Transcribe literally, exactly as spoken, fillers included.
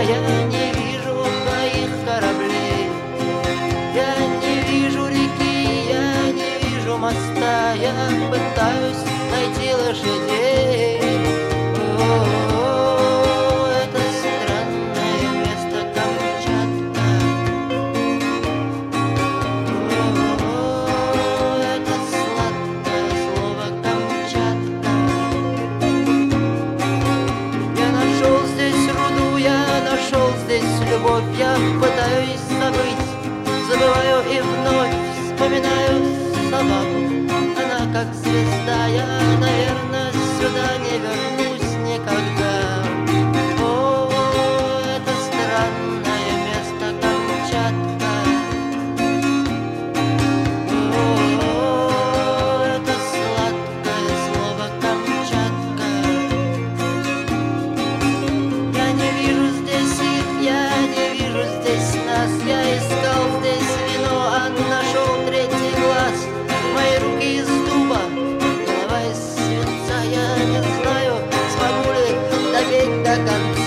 я не вижу твоих кораблей. Я не вижу реки, я не вижу моста, я пытаюсь найти лошадей. О, это странное место Камчатка. О, это сладкое слово Камчатка. Я нашел здесь руду, я нашел здесь любовь, я пытаюсь забыть, забываю и вновь вспоминаю собаку. Она как звезда, я, наверное, сюда не вернусь никогда. О, это странное место Камчатка. О, это сладкое слово Камчатка. Я не вижу здесь их, я не вижу здесь нас. Я искал здесь вино, а нашел третий глаз. Мои руки из дуба, голова из свинца. Я не знаю, смогу ли допеть до конца.